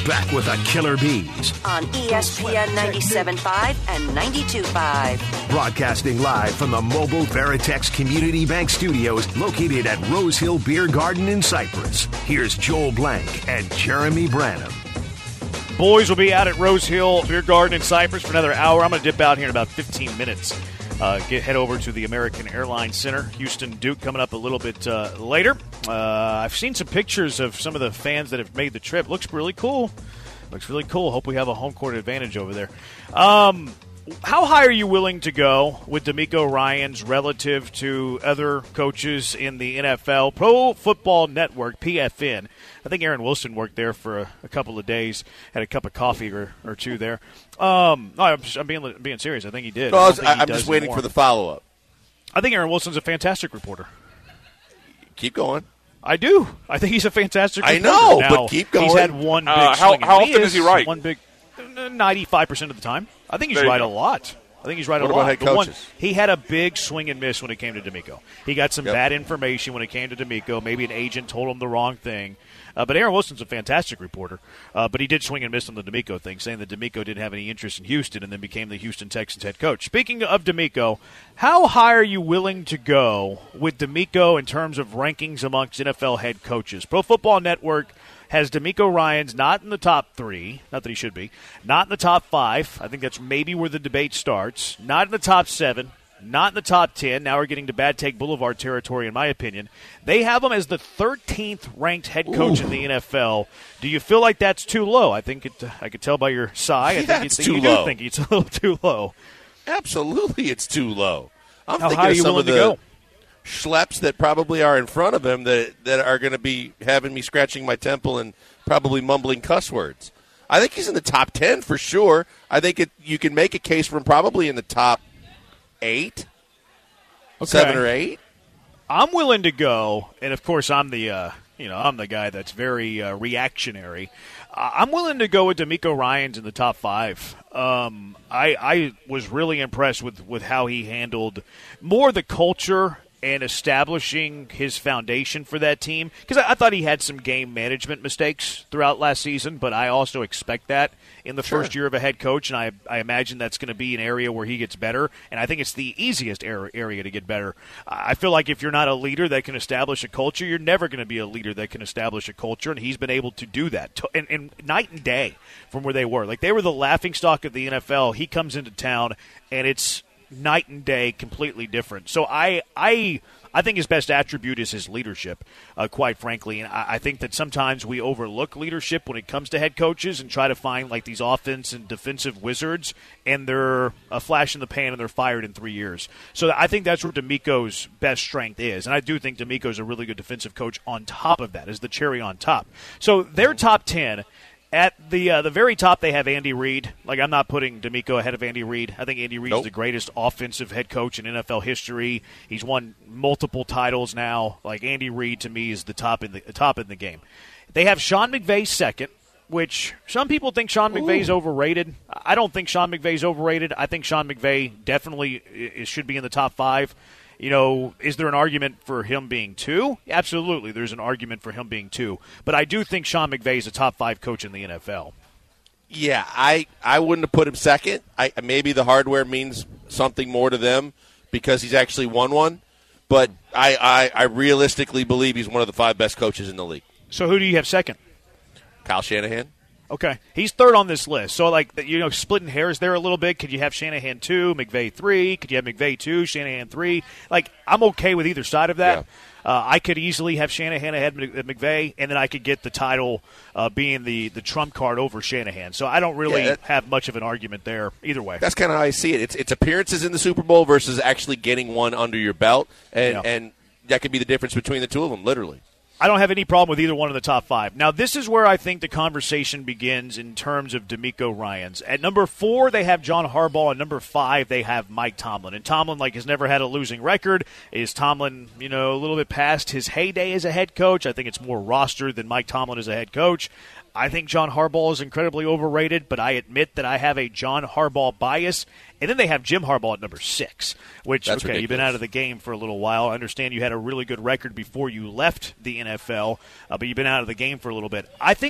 back with the Killer Bees on ESPN 97.5 and 92.5. Broadcasting live from the Mobile Veritex Community Bank Studios located at Rose Hill Beer Garden in Cypress. Here's Joel Blank and Jeremy Branham. Boys will be out at Rose Hill Beer Garden in Cypress for another hour. I'm going to dip out here in about 15 minutes. Head over to the American Airlines Center. Houston Duke coming up a little bit later. I've seen some pictures of some of the fans that have made the trip. Looks really cool. Hope we have a home court advantage over there. How high are you willing to go with DeMeco Ryans relative to other coaches in the NFL? Pro Football Network, PFN. I think Aaron Wilson worked there for a couple of days, had a cup of coffee or two there. No, I'm being serious. I think he did. No, I'm just waiting for the follow-up. I think Aaron Wilson's a fantastic reporter. Keep going. I do. I think he's a fantastic reporter. I know, now, but keep going. He's had one big swing. How often is he right? 95% of the time. I think he's right a lot. What about head coaches? He had a big swing and miss when it came to DeMeco. He got some bad information when it came to DeMeco. Maybe an agent told him the wrong thing. But Aaron Wilson's a fantastic reporter. But he did swing and miss on the DeMeco thing, saying that DeMeco didn't have any interest in Houston and then became the Houston Texans head coach. Speaking of DeMeco, how high are you willing to go with DeMeco in terms of rankings amongst NFL head coaches? Pro Football Network has DeMeco Ryans not in the top 3, not that he should be, not in the top 5. I think that's maybe where the debate starts. Not in the top 7, not in the top 10. Now we're getting to Bad Take Boulevard territory, in my opinion. They have him as the 13th ranked head coach in the NFL. Do you feel like that's too low? I think I could tell by your sigh. I think it's too low. Do think it's a little too low. Absolutely, it's too low. I'm how thinking high are of you some willing of to the go? schleps that probably are in front of him that are going to be having me scratching my temple and probably mumbling cuss words. I think he's in the top 10 for sure. I think you can make a case for him probably in the top 8, 7 or 8. I'm willing to go, and of course I'm the I'm the guy that's very reactionary. I'm willing to go with DeMeco Ryans in the top 5. I was really impressed with how he handled more the culture and establishing his foundation for that team. Because I thought he had some game management mistakes throughout last season, but I also expect that in the first year of a head coach, and I imagine that's going to be an area where he gets better, and I think it's the easiest area to get better. I feel like if you're not a leader that can establish a culture, you're never going to be a leader that can establish a culture, and he's been able to do that. And night and day from where they were. Like, they were the laughingstock of the NFL. He comes into town, and it's night and day, completely different. So I think his best attribute is his leadership, quite frankly. And I think that sometimes we overlook leadership when it comes to head coaches and try to find like these offense and defensive wizards, and they're a flash in the pan and they're fired in 3 years. So I think that's where DeMeco's best strength is. And I do think DeMeco's a really good defensive coach on top of that, as the cherry on top. So their top 10. At the very top, they have Andy Reid. Like, I'm not putting DeMeco ahead of Andy Reid. I think Andy Reid is the greatest offensive head coach in NFL history. He's won multiple titles now. Like, Andy Reid to me is the top in the game. They have Sean McVay second, which some people think Sean McVay's overrated. I don't think Sean McVay's overrated. I think Sean McVay definitely should be in the top 5. You know, is there an argument for him being 2? Absolutely, there's an argument for him being 2. But I do think Sean McVay is a top 5 coach in the NFL. Yeah, I wouldn't have put him second. Maybe the hardware means something more to them because he's actually won one. But I realistically believe he's one of the 5 best coaches in the league. So who do you have second? Kyle Shanahan. Okay. He's third on this list. So, like, splitting hairs there a little bit. Could you have Shanahan 2, McVay 3? Could you have McVay 2, Shanahan 3? Like, I'm okay with either side of that. Yeah. I could easily have Shanahan ahead of McVay, and then I could get the title being the trump card over Shanahan. So I don't really have much of an argument there either way. That's kind of how I see it. It's appearances in the Super Bowl versus actually getting one under your belt, and that could be the difference between the two of them, literally. I don't have any problem with either one in the top 5. Now, this is where I think the conversation begins in terms of DeMeco Ryans. At number 4, they have John Harbaugh. At number 5, they have Mike Tomlin. And Tomlin, has never had a losing record. Is Tomlin, a little bit past his heyday as a head coach? I think it's more roster than Mike Tomlin as a head coach. I think John Harbaugh is incredibly overrated, but I admit that I have a John Harbaugh bias. And then they have Jim Harbaugh at number 6, which, That's ridiculous. You've been out of the game for a little while. I understand you had a really good record before you left the NFL, but you've been out of the game for a little bit. I think that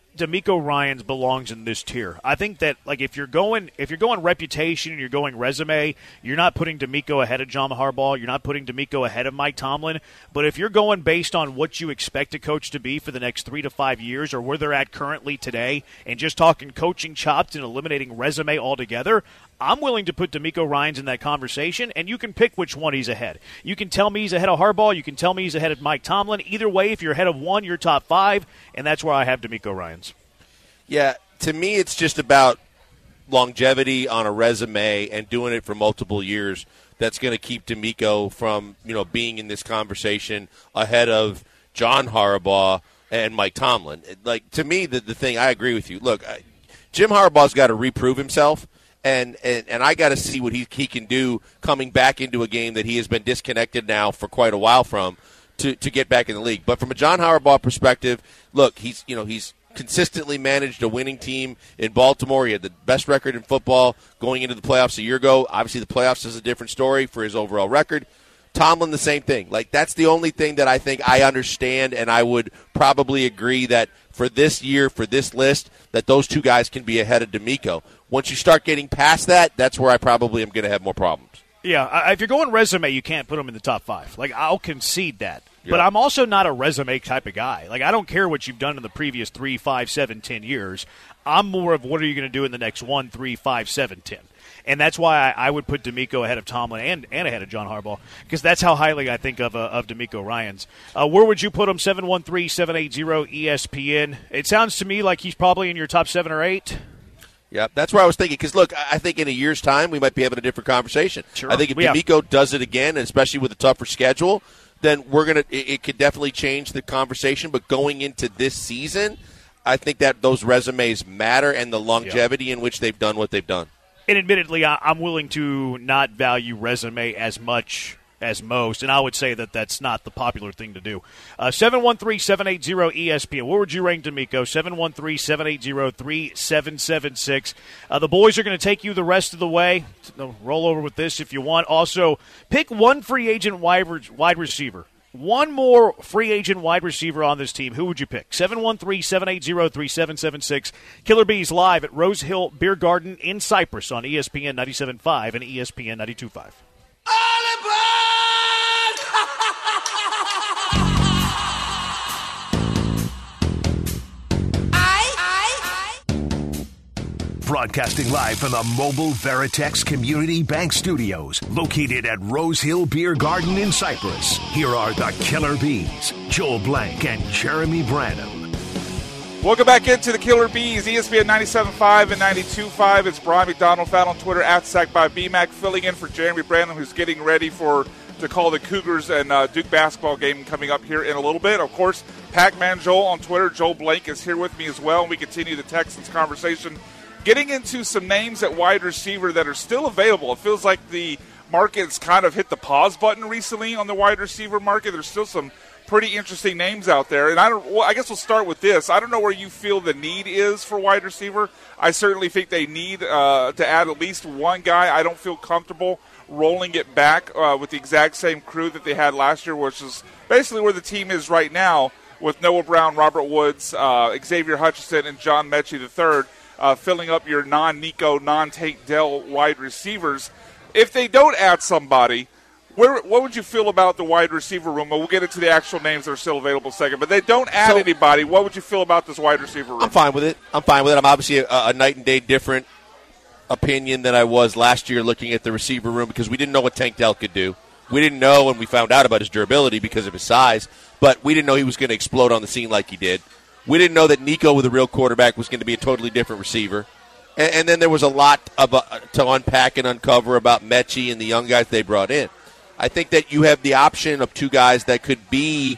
D'Amico Ryans belongs in this tier. I think that if you're going reputation and you're going resume, you're not putting D'Amico ahead of John Harbaugh. You're not putting D'Amico ahead of Mike Tomlin. But if you're going based on what you expect a coach to be for the next 3 to 5 years, or where they're at currently today, and just talking coaching chops and eliminating resume altogether, I'm willing to put D'Amico Ryans in that conversation, and you can pick which one he's ahead. You can tell me he's ahead of Harbaugh. You can tell me he's ahead of Mike Tomlin. Either way, if you're ahead of one, you're top 5, and that's where I have D'Amico Ryans. Yeah, to me it's just about longevity on a resume and doing it for multiple years. That's going to keep D'Amico from being in this conversation ahead of John Harbaugh and Mike Tomlin. To me, the thing, I agree with you. Look, Jim Harbaugh's got to reprove himself. And I got to see what he can do coming back into a game that he has been disconnected now for quite a while from to get back in the league. But from a John Harbaugh perspective, look, he's consistently managed a winning team in Baltimore. He had the best record in football going into the playoffs a year ago. Obviously, the playoffs is a different story for his overall record. Tomlin, the same thing. That's the only thing that I think I understand, and I would probably agree that for this year, for this list, that those two guys can be ahead of D'Amico. Once you start getting past that, that's where I probably am going to have more problems. Yeah, if you're going resume, you can't put them in the top 5. I'll concede that. Yeah. But I'm also not a resume type of guy. I don't care what you've done in the previous 3, 5, 7, 10 years. I'm more of what are you going to do in the next 1, 3, 5, 7, 10. And that's why I would put D'Amico ahead of Tomlin and ahead of John Harbaugh, because that's how highly I think of D'Amico Ryans. Where would you put him? 713-780-ESPN. It sounds to me like he's probably in your top 7 or 8. Yeah, that's where I was thinking. Because, look, I think in a year's time we might be having a different conversation. Sure. I think if D'Amico does it again, and especially with a tougher schedule, then it could definitely change the conversation. But going into this season, I think that those resumes matter and the longevity in which they've done what they've done. And admittedly, I'm willing to not value resume as much as most, and I would say that that's not the popular thing to do. 713-780-ESPN. Where would you rank D'Amico? 713-780-3776. The boys are going to take you the rest of the way. Roll over with this if you want. Also, pick one free agent wide receiver. One more free agent wide receiver on this team. Who would you pick? 713-780-3776. Killer Bees live at Rose Hill Beer Garden in Cypress on ESPN 97.5 and ESPN 92.5. Broadcasting live from the Mobile Veritex Community Bank Studios, located at Rose Hill Beer Garden in Cypress. Here are the Killer Bees, Joel Blank and Jeremy Branham. Welcome back into the Killer Bees, ESPN 97.5 and 92.5. It's Brian McDonald, found on Twitter at SackByBMac, filling in for Jeremy Branham, who's getting ready to call the Cougars and Duke basketball game coming up here in a little bit. Of course, Pac-Man Joel on Twitter. Joel Blank is here with me as well, and we continue the Texans conversation. Getting into some names at wide receiver that are still available. It feels like the market's kind of hit the pause button recently on the wide receiver market. There's still some pretty interesting names out there. And I guess we'll start with this. I don't know where you feel the need is for wide receiver. I certainly think they need to add at least one guy. I don't feel comfortable rolling it back with the exact same crew that they had last year, which is basically where the team is right now with Noah Brown, Robert Woods, Xavier Hutchinson, and John Mechie III. Filling up your non-Nico, non-Tank Dell wide receivers. If they don't add somebody, what would you feel about the wide receiver room? We'll get into the actual names that are still available in a second. But they don't add anybody. What would you feel about this wide receiver room? I'm fine with it. I'm obviously a night and day different opinion than I was last year looking at the receiver room because we didn't know what Tank Dell could do. We didn't know when we found out about his durability because of his size, but we didn't know he was going to explode on the scene like he did. We didn't know that Nico, with a real quarterback, was going to be a totally different receiver. And then there was a lot to unpack and uncover about Mechie and the young guys they brought in. I think that you have the option of two guys that could be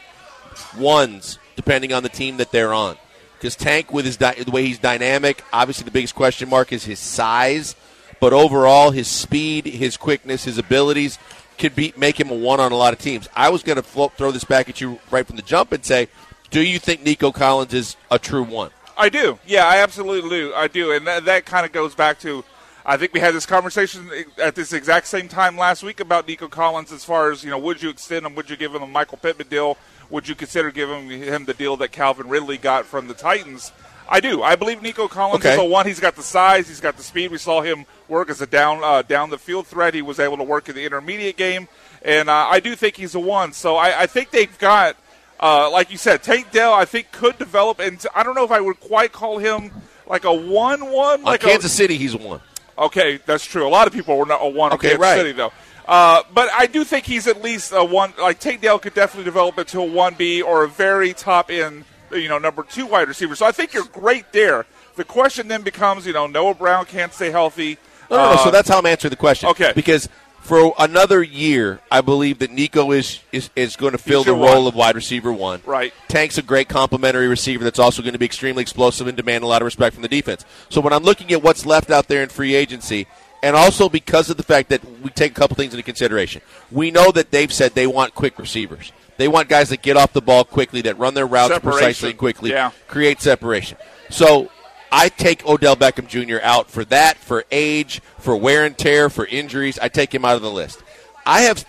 ones, depending on the team that they're on. Because Tank, with the way he's dynamic, obviously the biggest question mark is his size. But overall, his speed, his quickness, his abilities could make him a one on a lot of teams. I was going to throw this back at you right from the jump and say, do you think Nico Collins is a true one? I do. Yeah, I absolutely do. I do. And that kind of goes back to, I think we had this conversation at this exact same time last week about Nico Collins as far as, would you extend him? Would you give him a Michael Pittman deal? Would you consider giving him the deal that Calvin Ridley got from the Titans? I do. I believe Nico Collins is a 1. He's got the size. He's got the speed. We saw him work as a down the field threat. He was able to work in the intermediate game. And I do think he's a 1. So I think they've got, like you said, Tank Dell, I think, could develop. And I don't know if I would quite call him like a 1-1. Like Kansas City, he's a 1. Okay, that's true. A lot of people were not a 1 on Kansas City, though. But I do think he's at least a 1. Like, Tank Dell could definitely develop into a 1B or a very top-end, number 2 wide receiver. So I think you're great there. The question then becomes, Noah Brown can't stay healthy. No. So that's how I'm answering the question. Okay. Because for another year, I believe that Nico is going to fill the role of wide receiver 1. Right. Tank's a great complementary receiver that's also going to be extremely explosive and demand a lot of respect from the defense. So when I'm looking at what's left out there in free agency, and also because of the fact that we take a couple things into consideration, we know that they've said they want quick receivers. They want guys that get off the ball quickly, that run their routes precisely and quickly, create separation. So I take Odell Beckham Jr. out for that, for age, for wear and tear, for injuries. I take him out of the list. I have,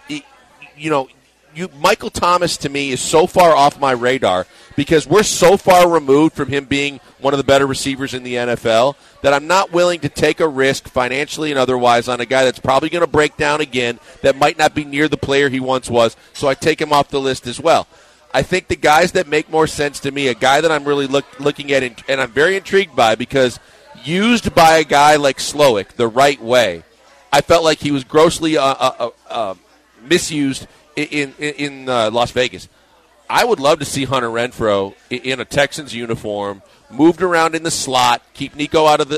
Michael Thomas to me is so far off my radar because we're so far removed from him being one of the better receivers in the NFL that I'm not willing to take a risk financially and otherwise on a guy that's probably going to break down again, that might not be near the player he once was, so I take him off the list as well. I think the guys that make more sense to me, a guy that I'm really looking at and I'm very intrigued by because used by a guy like Slowick the right way, I felt like he was grossly misused in Las Vegas. I would love to see Hunter Renfrow in a Texans uniform, moved around in the slot, keep Tank out of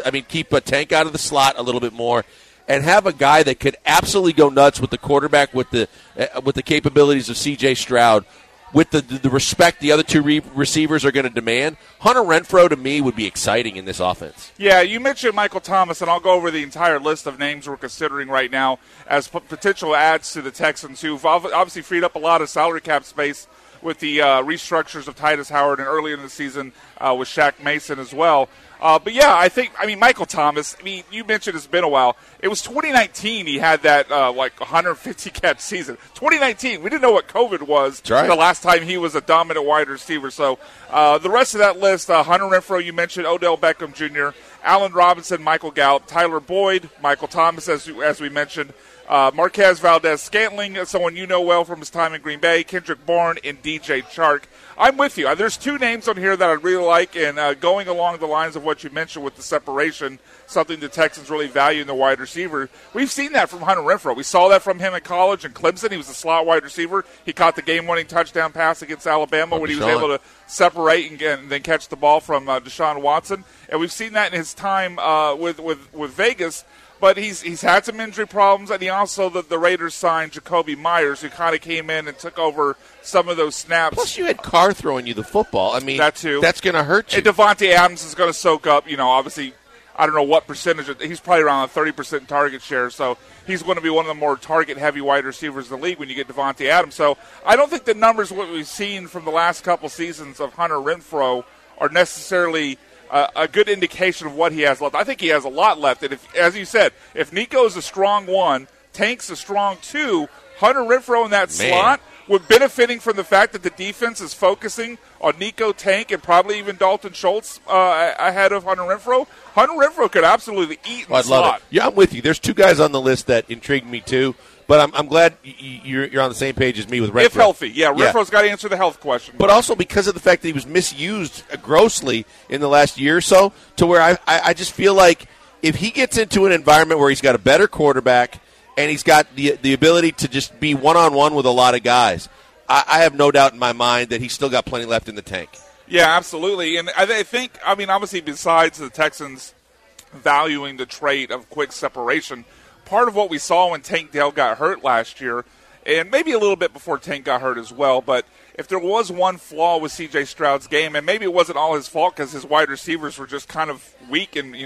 the slot a little bit more, and have a guy that could absolutely go nuts with the quarterback with the capabilities of C.J. Stroud, with the respect the other 2 receivers are going to demand. Hunter Renfrow, to me, would be exciting in this offense. Yeah, you mentioned Michael Thomas, and I'll go over the entire list of names we're considering right now as potential adds to the Texans, who've obviously freed up a lot of salary cap space with the restructures of Titus Howard and earlier in the season with Shaq Mason as well. But, yeah, Michael Thomas, you mentioned it's been a while. It was 2019 he had that, 150-catch season. 2019, we didn't know what COVID was the last time he was a dominant wide receiver. So the rest of that list, Hunter Renfrow, you mentioned, Odell Beckham Jr., Allen Robinson, Michael Gallup, Tyler Boyd, Michael Thomas, as we mentioned, Marquez Valdez-Scantling, someone you know well from his time in Green Bay, Kendrick Bourne, and DJ Chark. I'm with you. There's 2 names on here that I really like, and going along the lines of what you mentioned with the separation, something the Texans really value in the wide receiver. We've seen that from Hunter Renfrow. We saw that from him in college in Clemson. He was a slot wide receiver. He caught the game-winning touchdown pass against Alabama when he was able to separate and then catch the ball from Deshaun Watson. And we've seen that in his time with Vegas. But he's had some injury problems, and he also, the Raiders signed Jacoby Myers, who kind of came in and took over some of those snaps. Plus, you had Carr throwing you the football. That too. That's going to hurt you. And Devontae Adams is going to soak up, obviously, I don't know what percentage. He's probably around a 30% target share, so he's going to be one of the more target-heavy wide receivers in the league when you get Devontae Adams. So I don't think the numbers, what we've seen from the last couple seasons of Hunter Renfrow, are necessarily a good indication of what he has left. I think he has a lot left. And as you said, if Nico's a strong 1, Tank's a strong 2, Hunter Renfrow in that slot, with benefiting from the fact that the defense is focusing on Nico, Tank, and probably even Dalton Schultz ahead of Hunter Renfrow. Hunter Renfrow could absolutely eat in the slot. Love it. Yeah, I'm with you. There's 2 guys on the list that intrigue me too. But I'm glad you're on the same page as me with Renfrow. If healthy, Renfrow's got to answer the health question. But also because of the fact that he was misused grossly in the last year or so, to where I just feel like if he gets into an environment where he's got a better quarterback and he's got the ability to just be one-on-one with a lot of guys, I have no doubt in my mind that he's still got plenty left in the tank. Yeah, absolutely. And I think, obviously besides the Texans valuing the trait of quick separation, part of what we saw when Tank Dell got hurt last year, and maybe a little bit before Tank got hurt as well, but if there was one flaw with C.J. Stroud's game, and maybe it wasn't all his fault because his wide receivers were just kind of weak and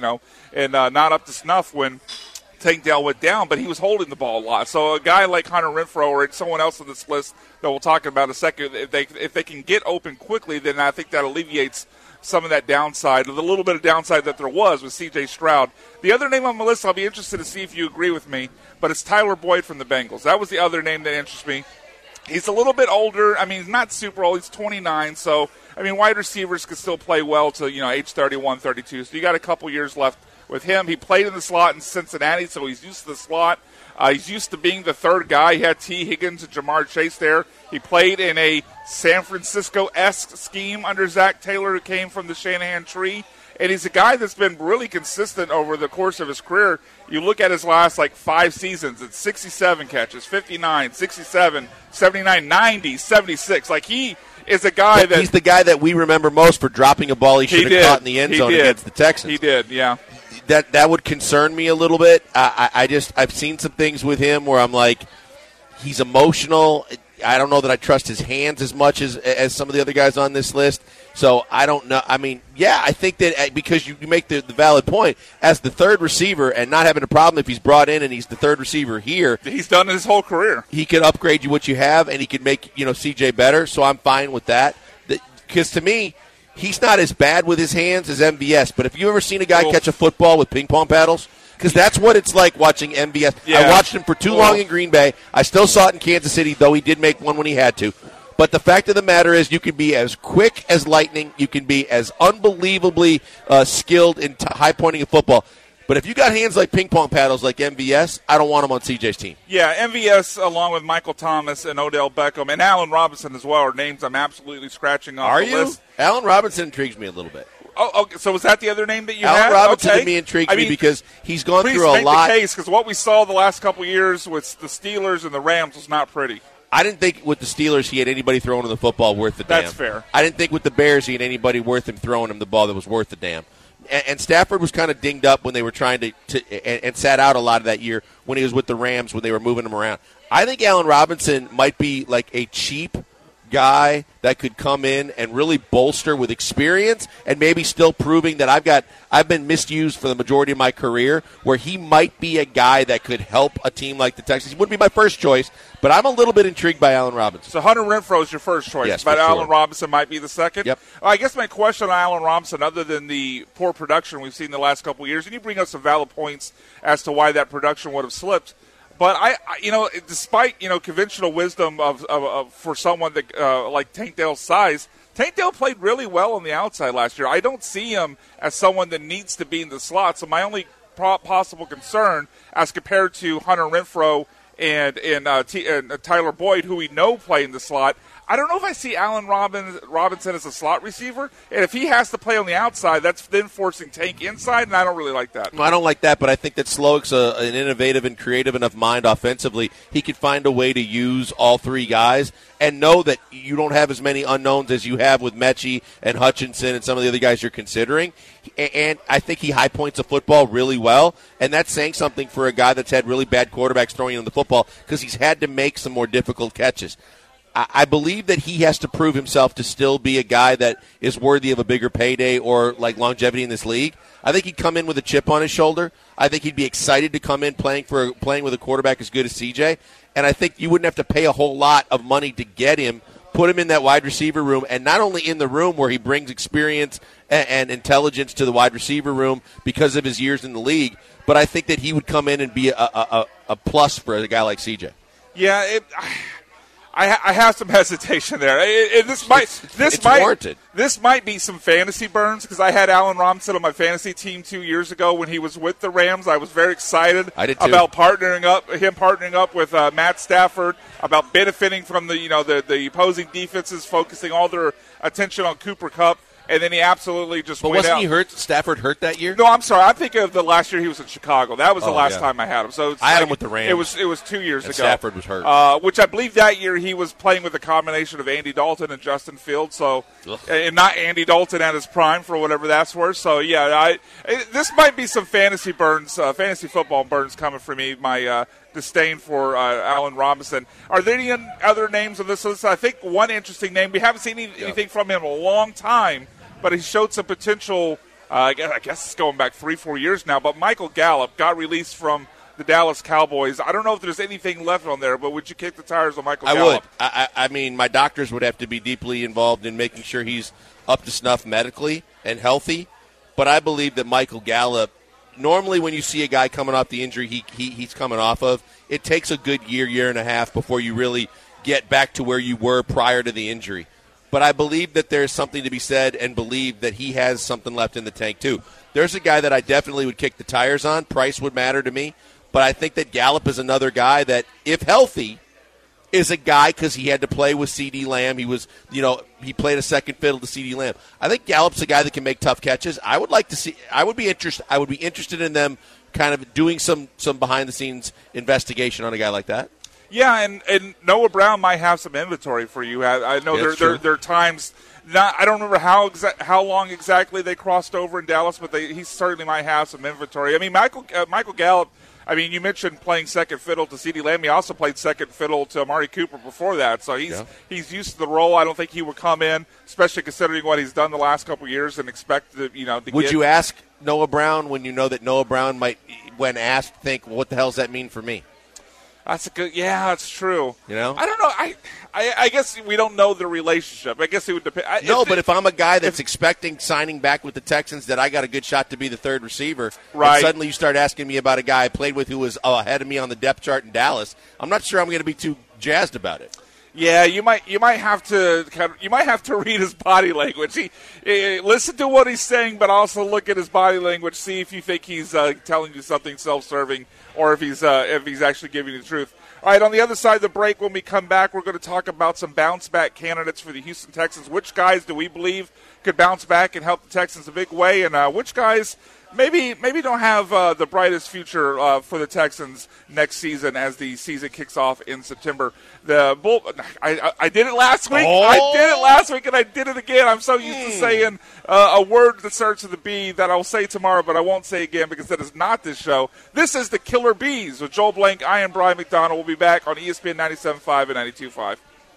not up to snuff when Tank Dell went down, but he was holding the ball a lot. So a guy like Hunter Renfrow or someone else on this list that we'll talk about in a second, if they can get open quickly, then I think that alleviates some of that downside, or the little bit of downside that there was with C.J. Stroud. The other name on my list, I'll be interested to see if you agree with me, but it's Tyler Boyd from the Bengals. That was the other name that interests me. He's a little bit older. I mean, he's not super old. He's 29, so, I mean, wide receivers can still play well to, age 31, 32. So you got a couple years left with him. He played in the slot in Cincinnati, so he's used to the slot. He's used to being the third guy. He had T. Higgins and Jamar Chase there. He played in a San Francisco-esque scheme under Zach Taylor, who came from the Shanahan tree. And he's a guy that's been really consistent over the course of his career. You look at his last, 5 seasons. It's 67 catches, 59, 67, 79, 90, 76. He is a guy that... He's the guy that we remember most for dropping a ball he should have caught in the end zone against the Texans. He did, yeah. That would concern me a little bit. I've seen some things with him where I'm like, he's emotional. I don't know that I trust his hands as much as some of the other guys on this list. So I don't know. I mean, yeah, I think that because you make the valid point, as the third receiver and not having a problem if he's brought in and he's the third receiver here. He's done his whole career. He could upgrade you what you have, and he could make CJ better. So I'm fine with that. Because to me, he's not as bad with his hands as MVS. But have you ever seen a guy catch a football with ping pong paddles? Because that's what it's like watching MVS. Yeah. I watched him for too long in Green Bay. I still saw it in Kansas City, though he did make one when he had to. But the fact of the matter is you can be as quick as lightning. You can be as unbelievably skilled in high-pointing of football. But if you got hands like ping pong paddles like MVS, I don't want him on CJ's team. Yeah, MVS along with Michael Thomas and Odell Beckham and Allen Robinson as well are names I'm absolutely scratching off the list. Allen Robinson intrigues me a little bit. Oh, okay. So was that the other name that you had? Allen Robinson to me intrigues me because he's gone through a lot. Please make the case, because what we saw the last couple of years with the Steelers and the Rams was not pretty. I didn't think with the Steelers he had anybody throwing him the football worth the damn. That's fair. I didn't think with the Bears he had anybody worth him throwing him the ball that was worth the damn. And Stafford was kind of dinged up when they were trying and sat out a lot of that year when he was with the Rams when they were moving him around. I think Allen Robinson might be like a cheap guy that could come in and really bolster with experience and maybe still proving that I've been misused for the majority of my career, where he might be a guy that could help a team like the Texans. He wouldn't be my first choice, but I'm a little bit intrigued by Allen Robinson. So Hunter Renfrow is your first choice, yes, but Allen Robinson might be the second? Yep. I guess my question on Allen Robinson, other than the poor production we've seen the last couple of years, and you bring up some valid points as to why that production would have slipped, but I despite conventional wisdom of for someone that like Tank Dell's size, Tank Dell played really well on the outside last year. I don't see him as someone that needs to be in the slot. So my only possible concern, as compared to Hunter Renfrow and Tyler Boyd, who we know play in the slot, I don't know if I see Allen Robinson as a slot receiver. And if he has to play on the outside, that's then forcing Tank inside, and I don't really like that. Well, I don't like that, but I think that Slowick's an innovative and creative enough mind offensively. He could find a way to use all three guys and know that you don't have as many unknowns as you have with Mechie and Hutchinson and some of the other guys you're considering. And I think he high points the football really well, and that's saying something for a guy that's had really bad quarterbacks throwing him the football because he's had to make some more difficult catches. I believe that he has to prove himself to still be a guy that is worthy of a bigger payday or like longevity in this league. I think he'd come in with a chip on his shoulder. I think he'd be excited to come in playing with a quarterback as good as CJ. And I think you wouldn't have to pay a whole lot of money to get him, put him in that wide receiver room, and not only in the room where he brings experience and intelligence to the wide receiver room because of his years in the league, but I think that he would come in and be a plus for a guy like CJ. Yeah, I have some hesitation there. This might be some fantasy burns because I had Allen Robinson on my fantasy team 2 years ago when he was with the Rams. I was very excited about partnering up with Matt Stafford, about benefiting from the opposing defenses, focusing all their attention on Cooper Kupp. And then he absolutely just went out. But wasn't he hurt? Stafford hurt that year? No, I'm sorry. I'm thinking of the last year he was in Chicago. That was the last time I had him. So I had him with the Rams. It was 2 years ago. Stafford was hurt. Which I believe that year he was playing with a combination of Andy Dalton and Justin Fields. So, and not Andy Dalton at his prime for whatever that's worth. So yeah, this might be some fantasy burns, fantasy football burns coming for me. My disdain for Allen Robinson. Are there any other names on this list? I think one interesting name, we haven't seen anything from him in a long time, but he showed some potential, I guess it's going back 3-4 years now, but Michael Gallup got released from the Dallas Cowboys. I don't know if there's anything left on there, but would you kick the tires on Michael Gallup? I would. I mean, my doctors would have to be deeply involved in making sure he's up to snuff medically and healthy, but I believe that Michael Gallup, normally when you see a guy coming off the injury he's coming off of, it takes a good year and a half before you really get back to where you were prior to the injury. But I believe that there's something to be said and believe that he has something left in the tank, too. There's a guy that I definitely would kick the tires on. Price would matter to me. But I think that Gallup is another guy that, if healthy, is a guy because he had to play with CeeDee Lamb. He was, he played a second fiddle to CeeDee Lamb. I think Gallup's a guy that can make tough catches. I would be interested in them kind of doing some behind-the-scenes investigation on a guy like that. Yeah, and Noah Brown might have some inventory for you. I know there are times. I don't remember how long exactly they crossed over in Dallas, but he certainly might have some inventory. I mean, Michael Gallup. I mean, you mentioned playing second fiddle to CeeDee Lamb. He also played second fiddle to Amari Cooper before that, so he's used to the role. I don't think he would come in, especially considering what he's done the last couple of years, and expect to Would you ask Noah Brown when you know that Noah Brown might, when asked, think, what the hell does that mean for me? That's a good. Yeah, that's true. I don't know. I guess we don't know the relationship. I guess it would depend. But if I'm a guy that's expecting signing back with the Texans, that I got a good shot to be the third receiver, right? And suddenly you start asking me about a guy I played with who was ahead of me on the depth chart in Dallas. I'm not sure I'm going to be too jazzed about it. Yeah, you might have to read his body language. Listen to what he's saying, but also look at his body language. See if you think he's telling you something self-serving, or if he's actually giving you the truth. All right, on the other side of the break, when we come back, we're going to talk about some bounce-back candidates for the Houston Texans. Which guys do we believe could bounce back and help the Texans a big way, and which guys maybe don't have the brightest future for the Texans next season as the season kicks off in September. I did it last week. Oh. I did it last week, and I did it again. I'm so used to saying a word that starts with a B that I'll say tomorrow, but I won't say again because that is not this show. This is the Killer Bees with Joel Blank. I am Brian McDonald. We'll be back on ESPN 97.5 and 92.5.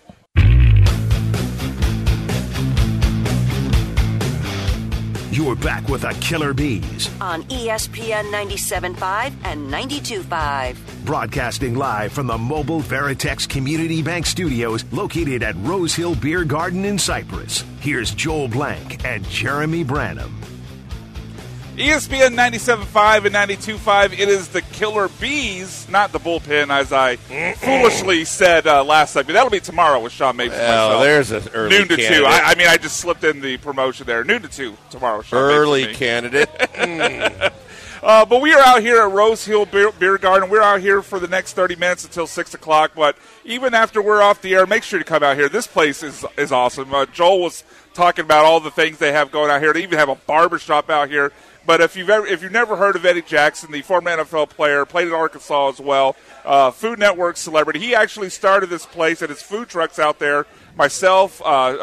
You're back with the Killer Bees. On ESPN 97.5 and 92.5. Broadcasting live from the Mobile Veritex Community Bank Studios located at Rose Hill Beer Garden in Cypress. Here's Joel Blank and Jeremy Branham. ESPN 97.5 and 92.5. It is the Killer Bees, not the bullpen, as I foolishly said last segment. That'll be tomorrow with Sean Mapes. Oh, there's an early noon to candidate. 2. I just slipped in the promotion there. Noon to 2 tomorrow. Sean Early Mapes candidate. But we are out here at Rose Hill Beer Garden. We're out here for the next 30 minutes until 6 o'clock. But even after we're off the air, make sure to come out here. This place is awesome. Joel was talking about all the things they have going out here. They even have a barbershop out here. But if you've never heard of Eddie Jackson, the former NFL player, played in Arkansas as well, Food Network celebrity, he actually started this place at his food trucks out there. Myself,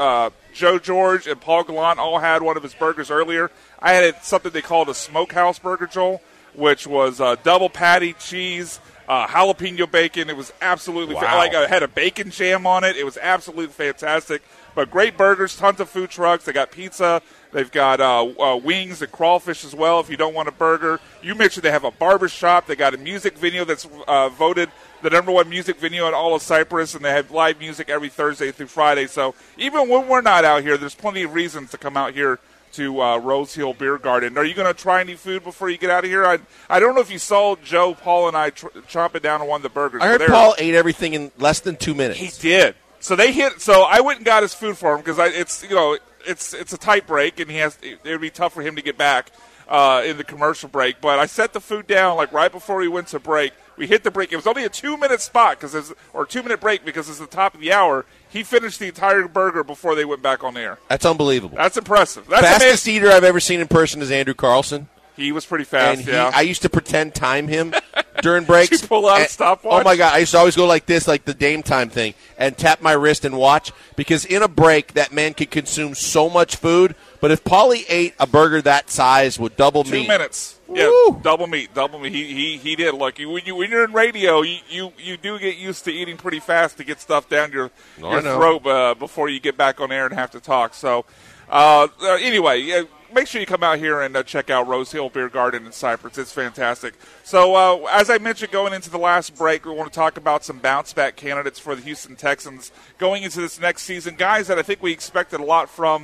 Joe George, and Paul Gallant all had one of his burgers earlier. I had something they called a smokehouse burger, Joel, which was double patty, cheese, jalapeno bacon. It was absolutely like I had a bacon jam on it. It was absolutely fantastic. But great burgers, tons of food trucks. They got pizza. They've got wings and crawfish as well if you don't want a burger. You mentioned they have a barber shop. They got a music venue that's voted the #1 music venue in all of Cyprus, and they have live music every Thursday through Friday. So even when we're not out here, there's plenty of reasons to come out here to Rose Hill Beer Garden. Are you going to try any food before you get out of here? I don't know if you saw Joe, Paul, and I chomping down on one of the burgers. I heard Paul ate everything in less than 2 minutes. He did. So I went and got his food for him because it's a tight break, and it would be tough for him to get back in the commercial break. But I set the food down like right before we went to break. We hit the break. It was only a 2-minute spot or 2-minute break because it's the top of the hour. He finished the entire burger before they went back on the air. That's unbelievable. That's impressive. That's fastest eater I've ever seen in person is Andrew Carlson. He was pretty fast, and I used to pretend time him during breaks. Did you pull out a stopwatch? Oh, my God. I used to always go like this, like the Dame Time thing, and tap my wrist and watch. Because in a break, that man could consume so much food. But if Paulie ate a burger that size with double meat. 2 minutes. Woo! Yeah, double meat. He did. Look, when you're in radio, you do get used to eating pretty fast to get stuff down your throat before you get back on air and have to talk. So, anyway, make sure you come out here and check out Rose Hill Beer Garden in Cypress. It's fantastic. So, as I mentioned, going into the last break, we want to talk about some bounce-back candidates for the Houston Texans going into this next season. Guys that I think we expected a lot from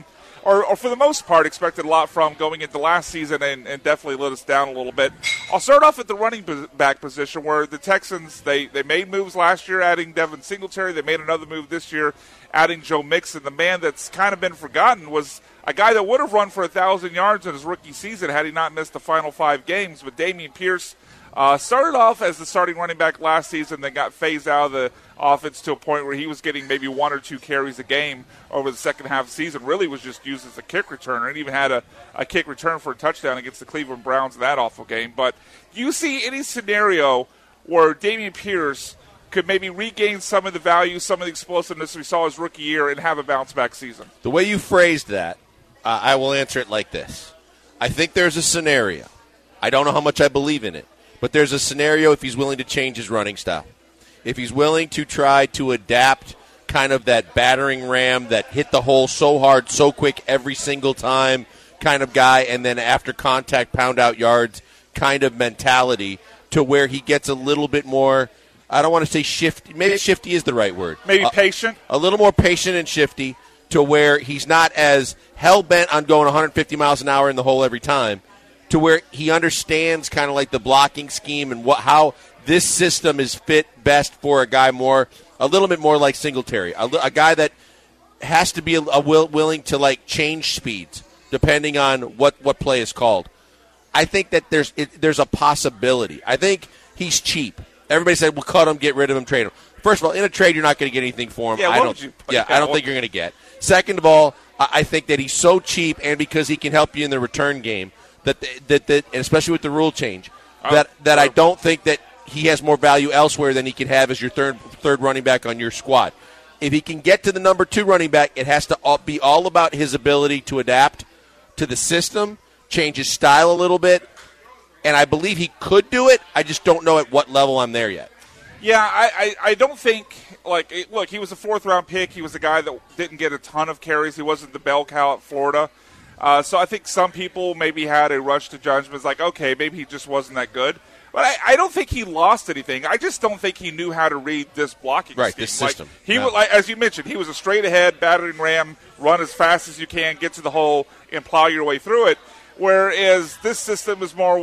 or for the most part, expected a lot from going into last season and definitely let us down a little bit. I'll start off at the running back position where the Texans, they made moves last year adding Devin Singletary. They made another move this year adding Joe Mixon. The man that's kind of been forgotten was a guy that would have run for 1,000 yards in his rookie season had he not missed the final 5 games. But Dameon Pierce started off as the starting running back last season, then got phased out of the offense to a point where he was getting maybe 1 or 2 carries a game over the second half of the season. Really was just used as a kick returner and even had a kick return for a touchdown against the Cleveland Browns in that awful game. But do you see any scenario where Dameon Pierce could maybe regain some of the value, some of the explosiveness we saw his rookie year and have a bounce-back season? The way you phrased that, I will answer it like this. I think there's a scenario. I don't know how much I believe in it, but there's a scenario if he's willing to change his running style. If he's willing to try to adapt kind of that battering ram that hit the hole so hard, so quick every single time kind of guy, and then after contact, pound out yards kind of mentality to where he gets a little bit more, I don't want to say shifty, maybe shifty is the right word. Maybe patient? A little more patient and shifty to where he's not as hell-bent on going 150 miles an hour in the hole every time, to where he understands kind of like the blocking scheme and how this system is fit best for a guy a little bit more like Singletary, a guy that has to be willing to like change speeds depending on what play is called. I think that there's a possibility. I think he's cheap. Everybody said, "We'll cut him, get rid of him, trade him." First of all, in a trade, you're not going to get anything for him. Yeah, I don't think you're going to get. Second of all, I think that he's so cheap, and because he can help you in the return game, that and especially with the rule change, that I don't think that he has more value elsewhere than he can have as your third running back on your squad. If he can get to the number 2 running back, it has to be all about his ability to adapt to the system, change his style a little bit, and I believe he could do it. I just don't know at what level I'm there yet. Yeah, I don't think, look, he was a 4th-round pick. He was a guy that didn't get a ton of carries. He wasn't the bell cow at Florida. So I think some people maybe had a rush to judgment. It's like, okay, maybe he just wasn't that good. But I don't think he lost anything. I just don't think he knew how to read this blocking scheme. Right, this system. As you mentioned, he was a straight-ahead, battering ram, run as fast as you can, get to the hole, and plow your way through it. Whereas this system is more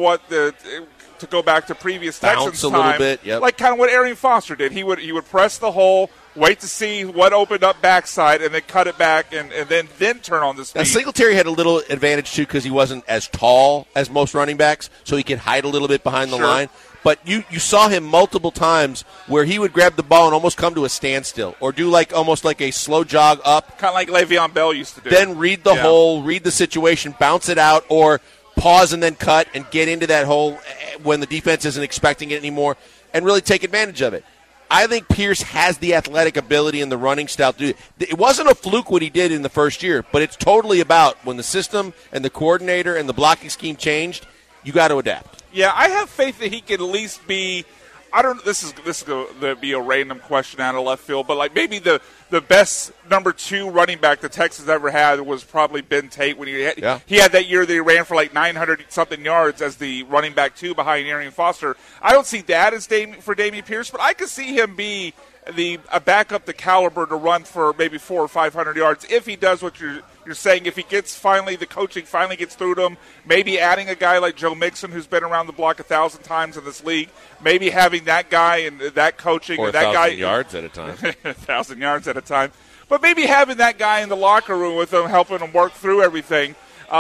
to go back to previous Texans time, little bit, yep. Like kind of what Arian Foster did. He would press the hole, wait to see what opened up backside, and then cut it back, and then turn on the speed. Now, Singletary had a little advantage, too, because he wasn't as tall as most running backs, so he could hide a little bit behind the line. But you saw him multiple times where he would grab the ball and almost come to a standstill or do almost like a slow jog up. Kind of like Le'Veon Bell used to do. Then read the hole, read the situation, bounce it out, or pause and then cut and get into that hole when the defense isn't expecting it anymore and really take advantage of it. I think Pierce has the athletic ability and the running style to do it. It wasn't a fluke what he did in the first year, but it's totally about when the system and the coordinator and the blocking scheme changed, you got to adapt. Yeah, I have faith that he can at least be – I don't. This is going to be a random question out of left field, but maybe the best number 2 running back the Texans ever had was probably Ben Tate when he had that year that he ran for 900-something yards as the running back 2 behind Arian Foster. I don't see that as for Dameon Pierce, but I could see him be a backup the caliber to run for maybe 400 or 500 yards if he does what you're saying. If he gets the coaching finally gets through to him, maybe adding a guy like Joe Mixon who's been around the block 1,000 times in this league, maybe having that guy and that coaching or and that guy 1,000 yards at a time, 1,000 yards at a time, but maybe having that guy in the locker room with him, helping him work through everything.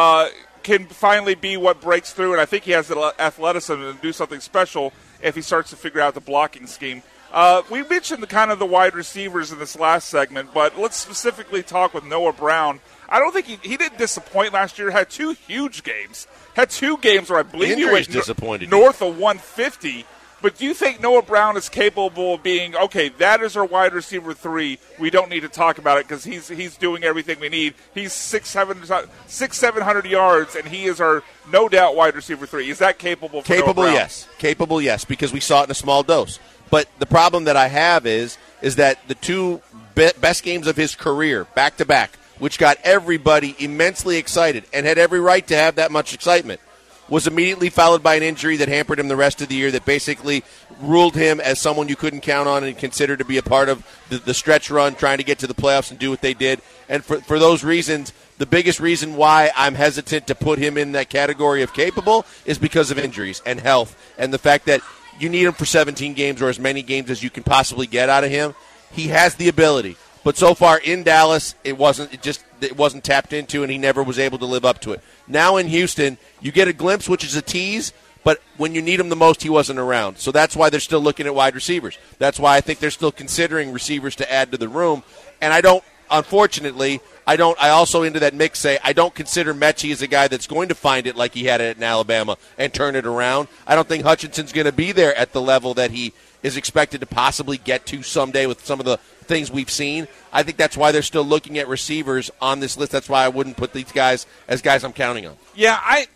Can finally be what breaks through, and I think he has the athleticism to do something special if he starts to figure out the blocking scheme. We mentioned the wide receivers in this last segment, but let's specifically talk with Noah Brown. I don't think he didn't disappoint last year. Had 2 huge games. Had 2 games where I believe he went north of 150. But do you think Noah Brown is capable of being, okay, that is our wide receiver 3. We don't need to talk about it because he's doing everything we need. He's 700 yards, and he is our, no doubt, wide receiver 3. Is that capable for Noah Brown? Yes. Capable, yes, because we saw it in a small dose. But the problem that I have is that the 2 best games of his career, back-to-back, which got everybody immensely excited and had every right to have that much excitement, was immediately followed by an injury that hampered him the rest of the year, that basically ruled him as someone you couldn't count on and consider to be a part of the stretch run, trying to get to the playoffs and do what they did. And for those reasons, The biggest reason why I'm hesitant to put him in that category of capable is because of injuries and health and the fact that you need him for 17 games or as many games as you can possibly get out of him. He has the ability, but so far in Dallas, it wasn't tapped into, and he never was able to live up to it. Now in Houston, you get a glimpse, which is a tease, but when you need him the most, he wasn't around. So that's why they're still looking at wide receivers. That's why I think they're still considering receivers to add to the room. And unfortunately, I also into that mix say I don't consider Mechie as a guy that's going to find it like he had it in Alabama and turn it around. I don't think Hutchinson's going to be there at the level that he is expected to possibly get to someday with some of the things we've seen. I think that's why they're still looking at receivers on this list. That's why I wouldn't put these guys as guys I'm counting on. Yeah,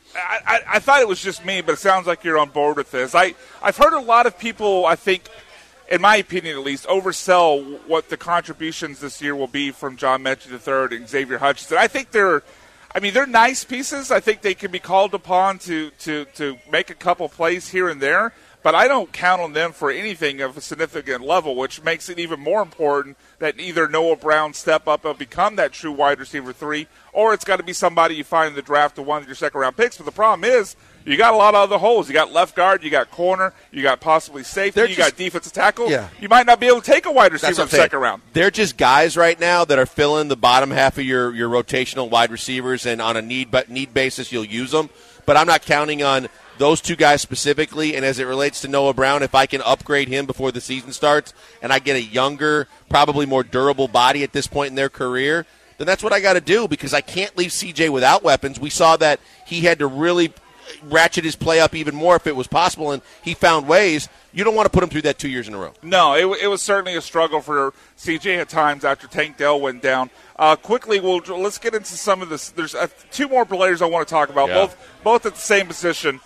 I thought it was just me, but it sounds like you're on board with this. I've heard a lot of people, I think, in my opinion at least, oversell what the contributions this year will be from John Mechie III and Xavier Hutchinson. I think they're nice pieces. I think they can be called upon to make a couple plays here and there, but I don't count on them for anything of a significant level, which makes it even more important that either Noah Brown step up and become that true wide receiver 3, or it's got to be somebody you find in the draft to one of your second-round picks. But the problem is you got a lot of other holes. You got left guard, you got corner, you got possibly safety, you got defensive tackle. Yeah. You might not be able to take a wide receiver in the second round. They're just guys right now that are filling the bottom half of your rotational wide receivers, and on a need basis you'll use them. But I'm not counting on those two guys specifically, and as it relates to Noah Brown, if I can upgrade him before the season starts and I get a younger, probably more durable body at this point in their career, then that's what I got to do because I can't leave CJ without weapons. We saw that he had to really ratchet his play up even more if it was possible, and he found ways. You don't want to put him through that 2 years in a row. No, it was certainly a struggle for CJ at times after Tank Dell went down. Quickly, let's get into some of this. There's two more players I want to talk about, both at the same position.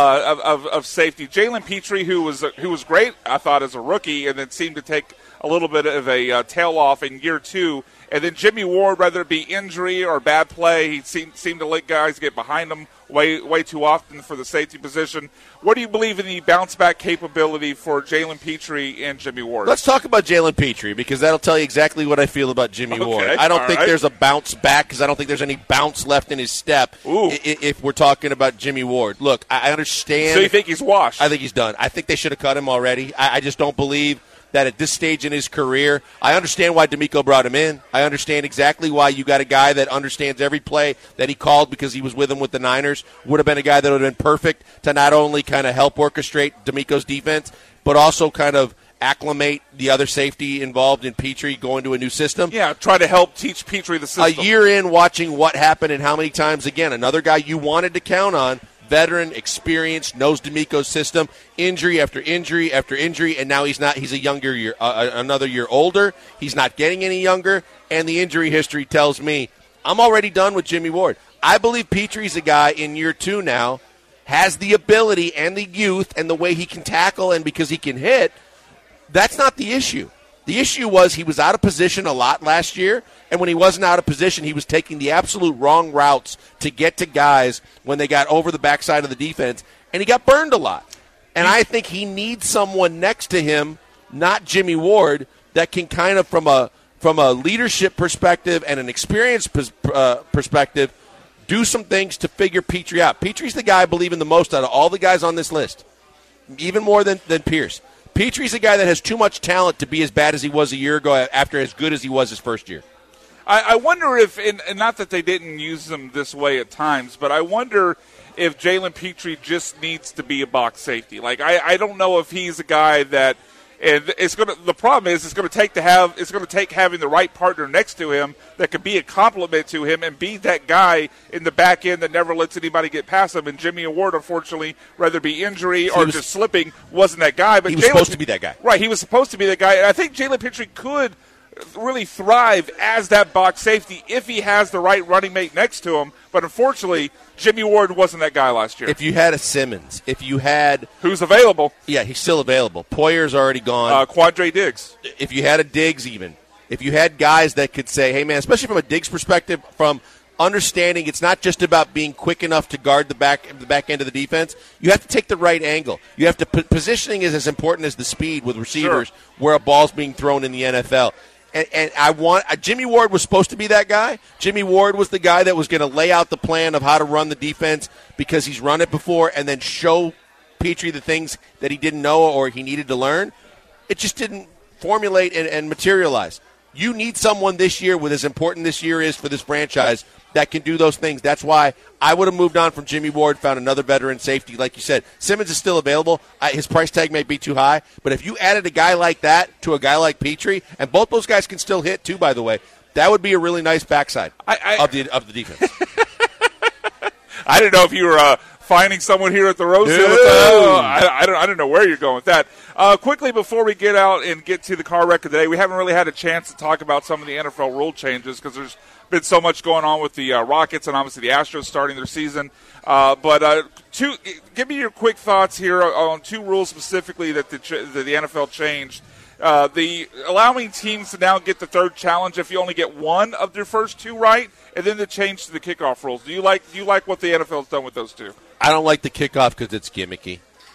Of safety, Jalen Petrie, who was great, I thought, as a rookie, and then seemed to take a little bit of a tail off in year 2. And then Jimmy Ward, whether it be injury or bad play, he seemed to let guys get behind him way too often for the safety position. What do you believe in the bounce-back capability for Jalen Petrie and Jimmy Ward? Let's talk about Jalen Petrie because that'll tell you exactly what I feel about Jimmy Ward. I don't think there's a bounce back because I don't think there's any bounce left in his step if we're talking about Jimmy Ward. Look, I understand. So you think he's washed? I think he's done. I think they should have cut him already. I just don't believe that at this stage in his career, I understand why D'Amico brought him in. I understand exactly why you got a guy that understands every play that he called because he was with him with the Niners. Would have been a guy that would have been perfect to not only kind of help orchestrate D'Amico's defense, but also kind of acclimate the other safety involved in Petrie going to a new system. Yeah, try to help teach Petrie the system. A year in, watching what happened and how many times, again, another guy you wanted to count on, veteran, experienced, knows D'Amico's system, injury after injury after injury, and now he's not. He's a younger year, another year older. He's not getting any younger, and the injury history tells me I'm already done with Jimmy Ward. I believe Petrie's a guy in year 2 now, has the ability and the youth and the way he can tackle, and because he can hit, that's not the issue. The issue was he was out of position a lot last year, and when he wasn't out of position, he was taking the absolute wrong routes to get to guys when they got over the backside of the defense, and he got burned a lot. And I think he needs someone next to him, not Jimmy Ward, that can kind of, from a leadership perspective and an experience perspective, do some things to figure Petrie out. Petrie's the guy I believe in the most out of all the guys on this list, even more than Pierce. Petrie's a guy that has too much talent to be as bad as he was a year ago after as good as he was his first year. I wonder if, and not that they didn't use him this way at times, but I wonder if Jalen Petrie just needs to be a box safety. Like, I don't know if he's a guy that, and the problem is it's going to take having the right partner next to him that could be a complement to him and be that guy in the back end that never lets anybody get past him. And Jimmy Ward, unfortunately, whether it be injury or just slipping, wasn't that guy. But he was supposed to be that guy. Right, he was supposed to be that guy. And I think Jalen Petrie could really thrive as that box safety if he has the right running mate next to him. But unfortunately, Jimmy Ward wasn't that guy last year. If you had a Simmons, if you had... Who's available. Yeah, he's still available. Poyer's already gone. Quandre Diggs. If you had a Diggs even. If you had guys that could say, hey, man, especially from a Diggs perspective, from understanding it's not just about being quick enough to guard the back end of the defense. You have to take the right angle. You have to positioning is as important as the speed with receivers where a ball's being thrown in the NFL. And I want Jimmy Ward was supposed to be that guy. Jimmy Ward was the guy that was going to lay out the plan of how to run the defense because he's run it before and then show Petrie the things that he didn't know or he needed to learn. It just didn't formulate and materialize. You need someone this year, with as important this year is for this franchise, that can do those things. That's why I would have moved on from Jimmy Ward, found another veteran safety. Like you said, Simmons is still available. His price tag may be too high, but if you added a guy like that to a guy like Petrie, and both those guys can still hit too, by the way, that would be a really nice backside of the defense. I didn't know if you were finding someone here at the Rose Hill. I don't know where you're going with that. Quickly, before we get out and get to the car wreck of the day, we haven't really had a chance to talk about some of the NFL rule changes because there's been so much going on with the Rockets and obviously the Astros starting their season. But give me your quick thoughts here on two rules specifically that the NFL changed. The allowing teams to now get the third challenge if you only get one of their first two right, and then the change to the kickoff rules. Do you like what the NFL's done with those two? I don't like the kickoff because it's gimmicky.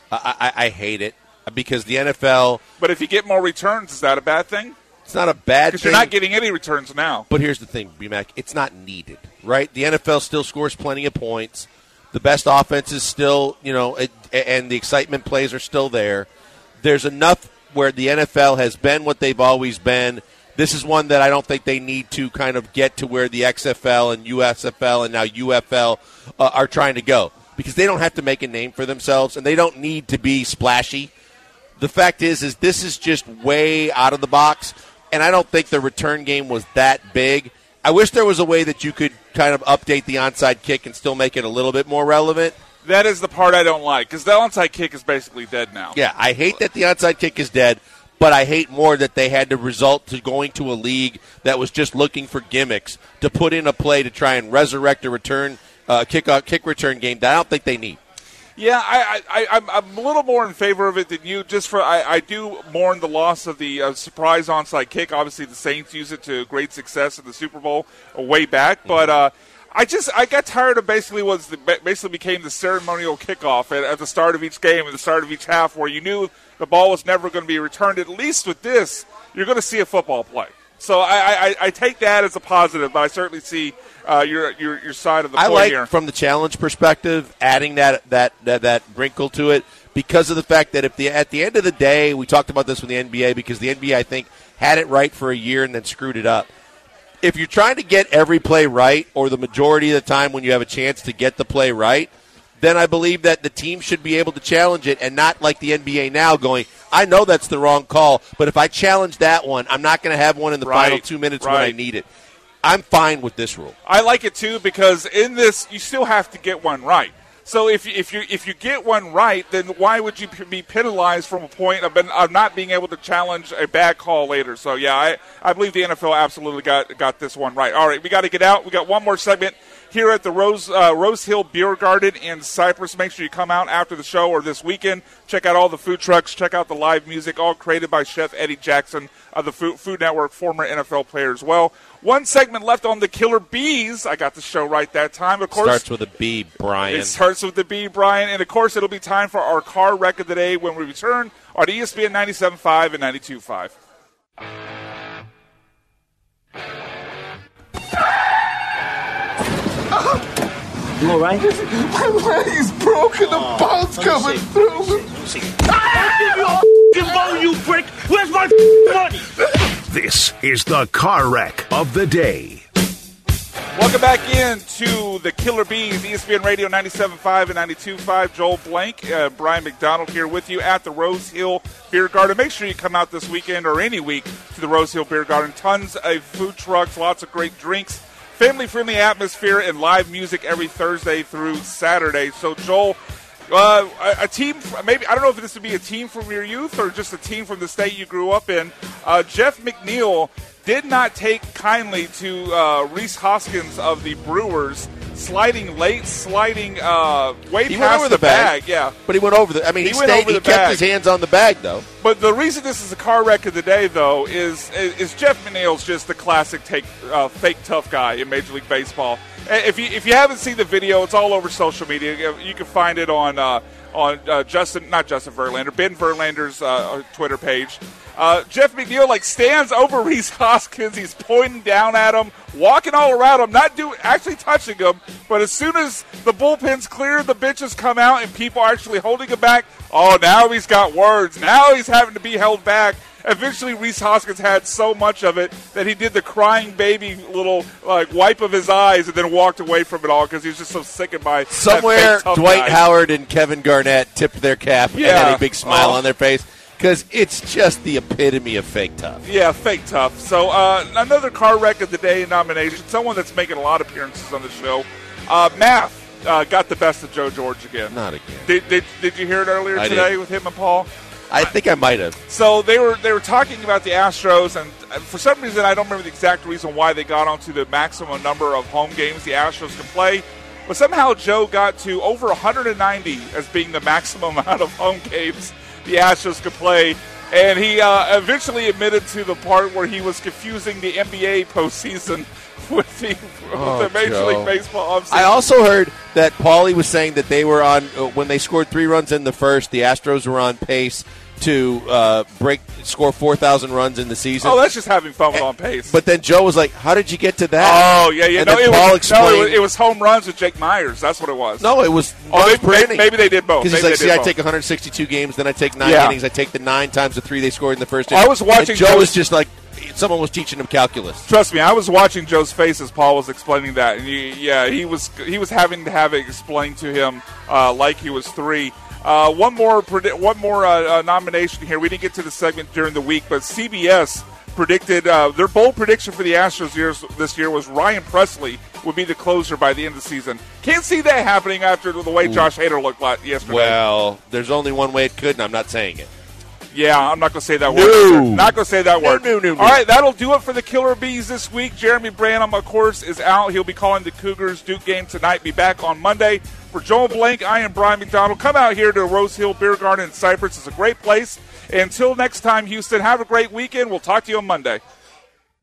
I hate it because the NFL. But if you get more returns, is that a bad thing? It's not a bad thing. Because you're not getting any returns now. But here's the thing, BMAC. It's not needed, right? The NFL still scores plenty of points. The best offense is still, and the excitement plays are still there. There's enough where the NFL has been what they've always been. This is one that I don't think they need to kind of get to where the XFL and USFL and now UFL are trying to go because they don't have to make a name for themselves and they don't need to be splashy. The fact is this is just way out of the box, and I don't think the return game was that big. I wish there was a way that you could kind of update the onside kick and still make it a little bit more relevant. That is the part I don't like because the onside kick is basically dead now. Yeah, I hate that the onside kick is dead, but I hate more that they had to resort to going to a league that was just looking for gimmicks to put in a play to try and resurrect a return kick return game that I don't think they need. Yeah, I'm a little more in favor of it than you. I do mourn the loss of the surprise onside kick. Obviously, the Saints use it to great success in the Super Bowl way back, but I got tired of basically became the ceremonial kickoff at the start of each game, at the start of each half, where you knew the ball was never going to be returned. At least with this, you're going to see a football play. So I take that as a positive, but I certainly see your side of the point here. I like, from the challenge perspective, adding that wrinkle to it because of the fact that at the end of the day, we talked about this with the NBA because the NBA, I think, had it right for a year and then screwed it up. If you're trying to get every play right or the majority of the time when you have a chance to get the play right, then I believe that the team should be able to challenge it and not like the NBA now going, I know that's the wrong call, but if I challenge that one, I'm not going to have one in the final 2 minutes when I need it. I'm fine with this rule. I like it, too, because in this, you still have to get one right. So if you get one right, then why would you be penalized from a point of not being able to challenge a bad call later? So, yeah, I believe the NFL absolutely got this one right. All right, we got to get out. We got one more segment here at the Rose Hill Beer Garden in Cypress. Make sure you come out after the show or this weekend. Check out all the food trucks. Check out the live music, all created by Chef Eddie Jackson of the Food Network, former NFL player as well. One segment left on the Killer Bees. I got the show right that time. Of course, starts with a B, Brian. It starts with the B, Brian. And, of course, it'll be time for our car wreck of the day when we return on ESPN 97.5 and 92.5. You all right? My leg's broken. The ball's coming through. I'll give you a you prick. Where's my money? This is the car wreck of the day. Welcome back into the Killer Bees, ESPN Radio 97.5 and 92.5. Joel Blank, Brian McDonald here with you at the Rose Hill Beer Garden. Make sure you come out this weekend or any week to the Rose Hill Beer Garden. Tons of food trucks, lots of great drinks, family-friendly atmosphere, and live music every Thursday through Saturday. So, Joel, a team, maybe, I don't know if this would be a team from your youth or just a team from the state you grew up in. Jeff McNeil did not take kindly to Reese Hoskins of the Brewers sliding late, way past the bag. Yeah, but he went over the. I mean, he kept his hands on the bag though. But the reason this is a car wreck of the day, though, is Jeff McNeil's just the classic fake tough guy in Major League Baseball. If you haven't seen the video, it's all over social media. You can find it on Ben Verlander's Twitter page. Jeff McNeil stands over Rhys Hoskins. He's pointing down at him, walking all around him, actually touching him. But as soon as the bullpen's clear, the benches come out and people are actually holding him back. Oh, now he's got words. Now he's having to be held back. Eventually, Rhys Hoskins had so much of it that he did the crying baby little wipe of his eyes and then walked away from it all because he was just so sickened by somewhere. That Dwight Howard and Kevin Garnett tipped their cap and had a big smile on their face because it's just the epitome of fake tough. Yeah, fake tough. So another car wreck of the day nomination. Someone that's making a lot of appearances on the show. Math got the best of Joe George again. Not again. Did you hear it earlier today with him and Paul? I think I might have. So they were talking about the Astros, and for some reason, I don't remember the exact reason why they got onto the maximum number of home games the Astros can play. But somehow Joe got to over 190 as being the maximum amount of home games the Astros could play. And he eventually admitted to the part where he was confusing the NBA postseason with the Major League Baseball offseason. I also heard that Paulie was saying that they were on, when they scored 3 runs in the first, the Astros were on pace to score 4,000 runs in the season. Oh, that's just having fun with on pace. But then Joe was like, how did you get to that? Oh, yeah. And then Paul explained. It was home runs with Jake Myers. That's what it was. No, it was maybe they did both. Because he's like, I take 162 games, then I take 9 innings, I take the 9 times the 3 they scored in the first inning. I was watching and Joe was just like, someone was teaching him calculus. Trust me, I was watching Joe's face as Paul was explaining that, and he was having to have it explained to him like he was 3. One more nomination here. We didn't get to the segment during the week, but CBS predicted their bold prediction for the Astros this year was Ryan Presley would be the closer by the end of the season. Can't see that happening after the way Josh Hader looked yesterday. Well, there's only one way it could, and I'm not saying it. Yeah, I'm not going to say that word. Not going to say that word. No. All right, that'll do it for the Killer Bees this week. Jeremy Branham, of course, is out. He'll be calling the Cougars-Duke game tonight. Be back on Monday. For Joel Blank, I am Brian McDonald. Come out here to Rose Hill Beer Garden in Cypress. It's a great place. Until next time, Houston, have a great weekend. We'll talk to you on Monday.